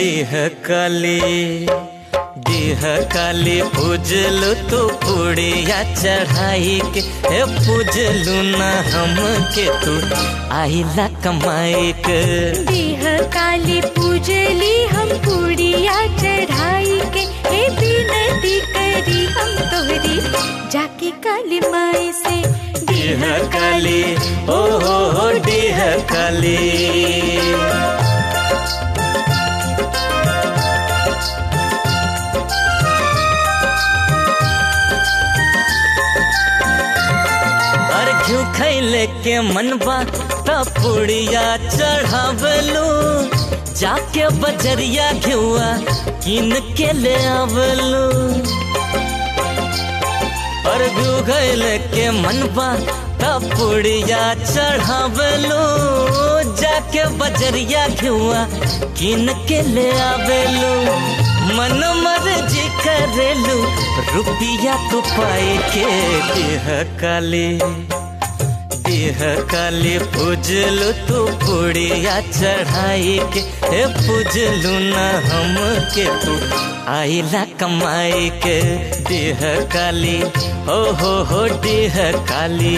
देह काली पूजलू तू पुड़िया चढ़ाई के, हे पूजलू न हम के तू आइला कमाई के। देह काली पूजली हम पुड़िया चढ़ाई के, हे बिनती करी हम तोहरी जाके काली माई से। देह काली ओ हो देह काली। घिउ खैले के मनबा त पुड़िया चढ़ावलू, जाके बजरिया घिउआ किन के ले आवलू। और घिउ खैले के मनबा त पुड़िया चढ़ावलू, जाके बजरिया घिउआ किन के ले आवेलू। मन मर्जी करेलू रुपिया तू पाई के। देह काली पूजलू तू पुड़िया चढ़ाई के, हे पूजलू न हम के तू आइला कमाई के। देह काली हो देह काली।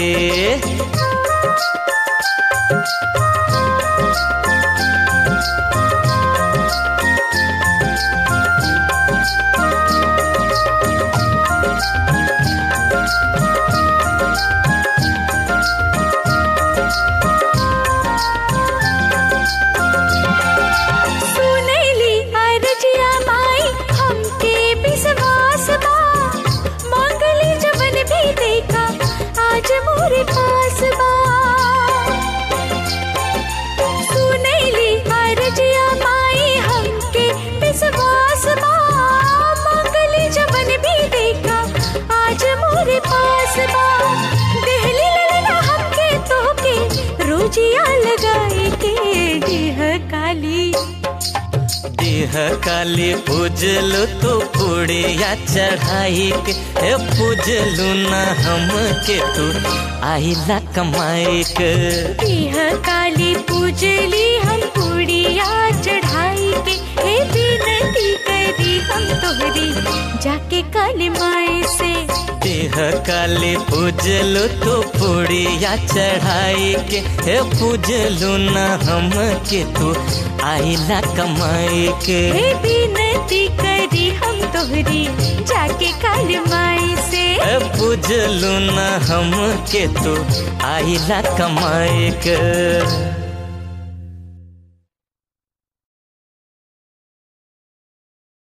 देह काली पूजलू तू पुड़िया चढ़ाई के, हे पूजलू न हम के तू आइला कमाई के। देह काली पूजली हम पुड़िया चढ़ाई के, हे बिनती करी हम तोहरी जाके काली माई से। देह काली पूजलू तू पुड़िया चढ़ाई के, हे पूजलू न हम के तू आइला कमाई के। हे बिनती करी हम तोहरी जाके काली माई से। पूजलू न हम के तू आइला कमाई के।